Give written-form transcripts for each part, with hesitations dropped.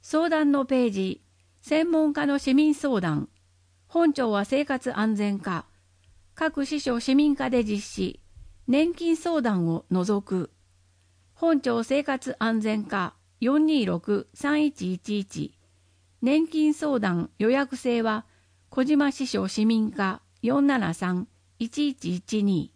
相談のページ、専門家の市民相談。本庁は生活安全課。各支所市民課で実施。年金相談を除く。本庁生活安全課 426-3111。年金相談予約制は小島支所市民課 473-1112。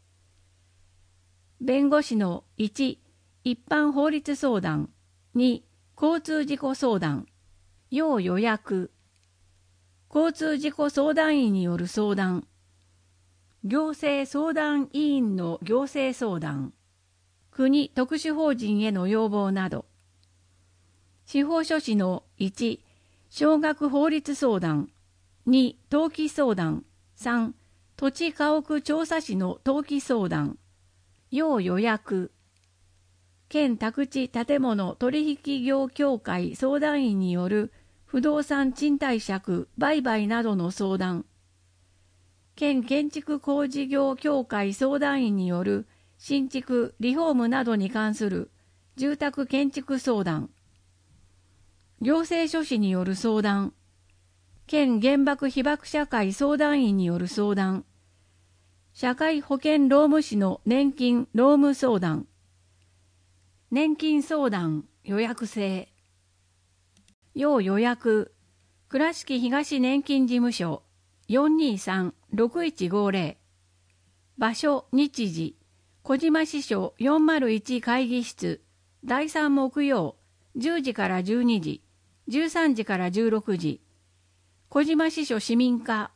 弁護士の1、一般法律相談。2、交通事故相談。要予約。交通事故相談員による相談。行政相談委員の行政相談。国特殊法人への要望など。司法書士の1、少額法律相談。2、登記相談。3、土地家屋調査士の登記相談。要予約。県宅地建物取引業協会相談員による不動産賃貸借売買などの相談。県建築工事業協会相談員による新築リフォームなどに関する住宅建築相談。行政書士による相談。県原爆被爆者会相談員による相談。社会保険労務士の年金労務相談。年金相談予約制。要予約。倉敷東年金事務所 423-6150。場所日時。小島支所401会議室。第3木曜10時から12時。13時から16時。小島支所市民課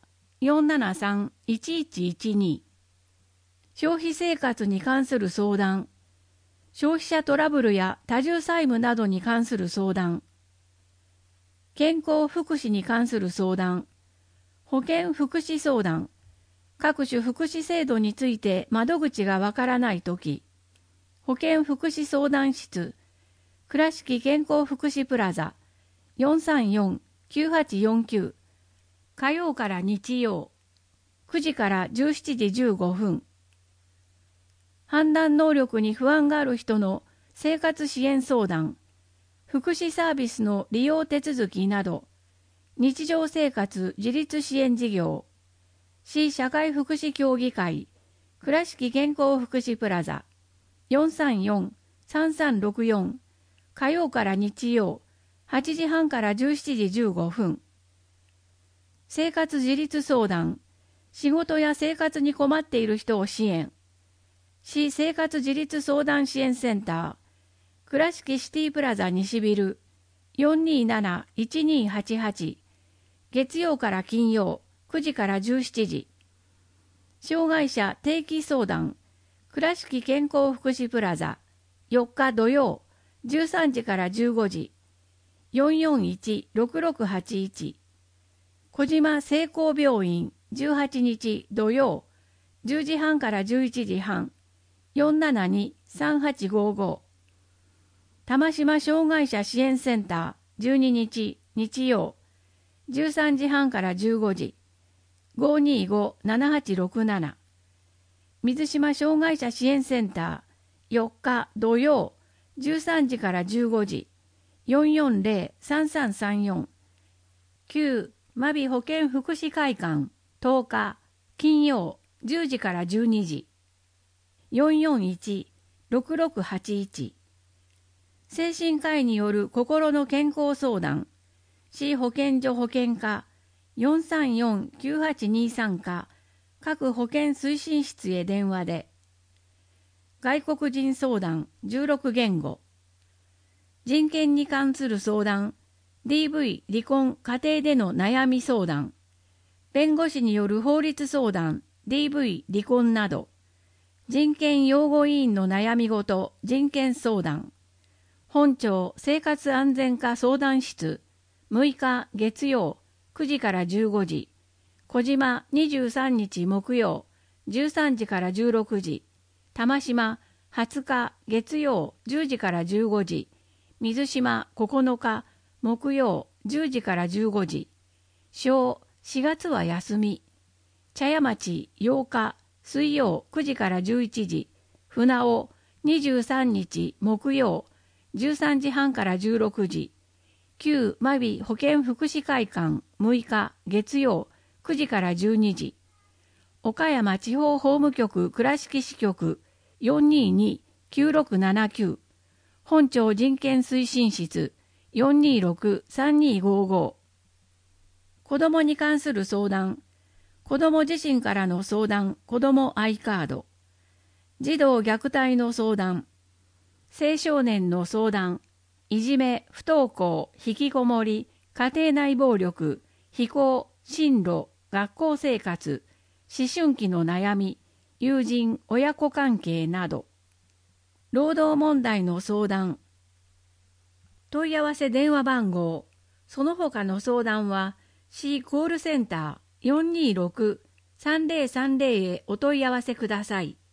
473-1112。消費生活に関する相談。消費者トラブルや多重債務などに関する相談。健康福祉に関する相談。保健福祉相談。各種福祉制度について窓口がわからないとき。保健福祉相談室。倉敷健康福祉プラザ 434-9849。火曜から日曜。9時から17時15分。判断能力に不安がある人の生活支援相談。福祉サービスの利用手続きなど、日常生活自立支援事業、市社会福祉協議会、倉敷健康福祉プラザ、434-3364、火曜から日曜、8時半から17時15分。生活自立相談、仕事や生活に困っている人を支援、市生活自立相談支援センター、倉敷シティプラザ西ビル 427-1288。月曜から金曜9時から17時。障害者定期相談。倉敷健康福祉プラザ4日土曜13時から15時。441-6681。小島聖光病院18日土曜10時半から11時半。472-3855。玉島障害者支援センター12日日曜13時半から15時。525-7867。水島障害者支援センター4日土曜13時から15時。440-3334。旧真備保健福祉会館10日金曜10時から12時。441-6681。精神科医による心の健康相談。市保健所保健課 434-9823 課各保健推進室へ電話で。外国人相談16言語。人権に関する相談。DV 離婚家庭での悩み相談。弁護士による法律相談。DV 離婚など。人権擁護委員の悩み事人権相談。本庁生活安全課相談室6日月曜9時から15時。小島23日木曜13時から16時。玉島20日月曜10時から15時。水島9日木曜10時から15時。小4月は休み。茶屋町8日水曜9時から11時。船尾23日木曜13時半から16時。 旧真備保健福祉会館6日月曜9時から12時。岡山地方法務局倉敷支局 422-9679 本庁人権推進室 426-3255。子どもに関する相談、子ども自身からの相談、子ども i カード、児童虐待の相談、青少年の相談、いじめ、不登校、引きこもり、家庭内暴力、非行、進路、学校生活、思春期の悩み、友人、親子関係など、労働問題の相談、問い合わせ電話番号、その他の相談は、市コールセンター426-3030へお問い合わせください。